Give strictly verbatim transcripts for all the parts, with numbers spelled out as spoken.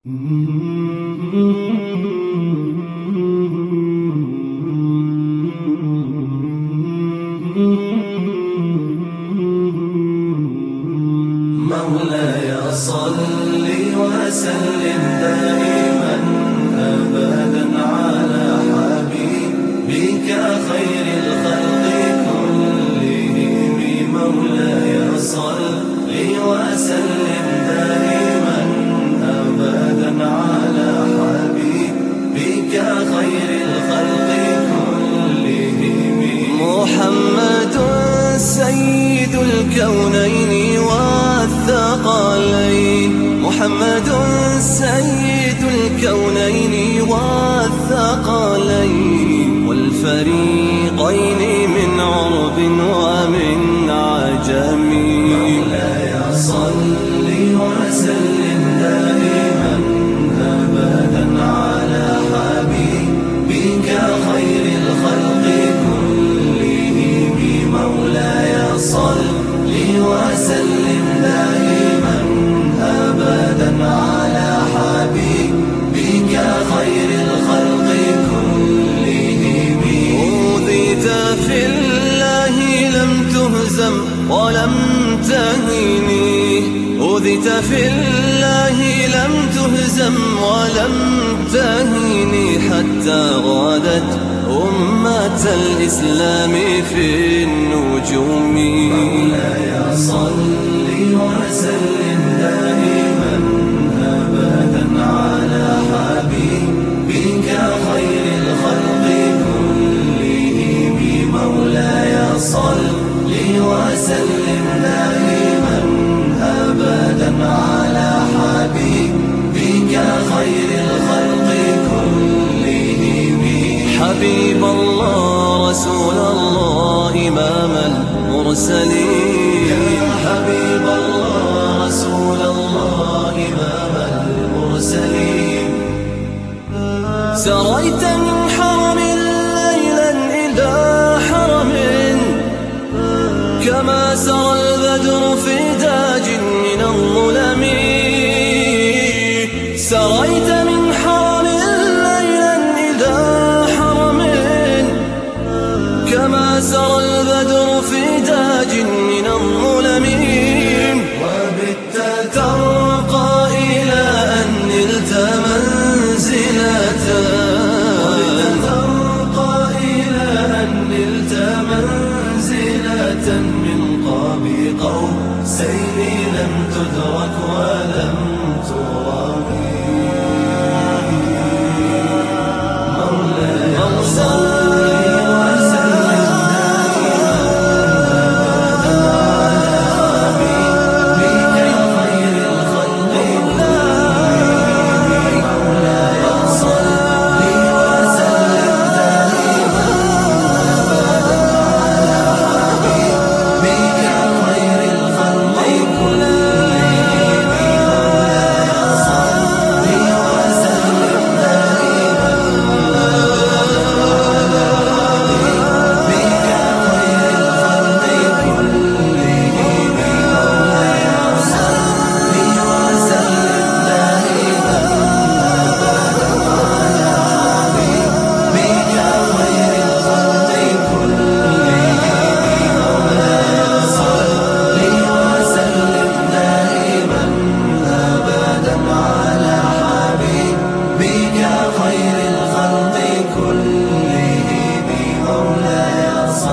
مولاي صل وسلم دائما أبدا على حبيبك خير الخلق كلهم. مولاي صل وسلم دائما أبدا على حبيبك خير الخلق كلهم. محمد سيد الكونين والثقلين، محمد سيد الكونين والثقلين والفريقين من عرب ومن عجم. مولاي صل وسلم دائما أبدا على حبيبك خير الخلق كلهم. مولاي صل وسلم دائما أبدا على حبيبك خير الخلق كلهم. أوذيت في الله لم تهزم ولم تهني، أوذيت في الله لم تهزم ولم تهني حتى غادت أمة الإسلام في النجوم. مولاي صل وسلم دائما أبدا على حبيبك خير الخلق كلهم. مولاي صل وسلم دائما أبدا على حبيبك خير الخلق كلهم. حبيب الله رسول الله إمام المرسلين، يا حبيب الله رسول الله إمام المرسلين. سريت من حرم ليلا إلى حرم كما سرى البدر في داج من الظلم. سريت من حرم ليلا إلى حرم كما سرى البدر في داج من الظلم. وبت ترقى إلى أن نلت منزلة، وبت ترقى إلى أن نلت منزلة من قاب قوسين لم تدرك ولم ترمي. مولاي صل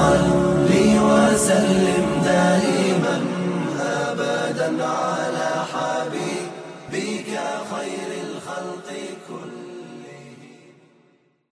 وسلم دائما أبدا على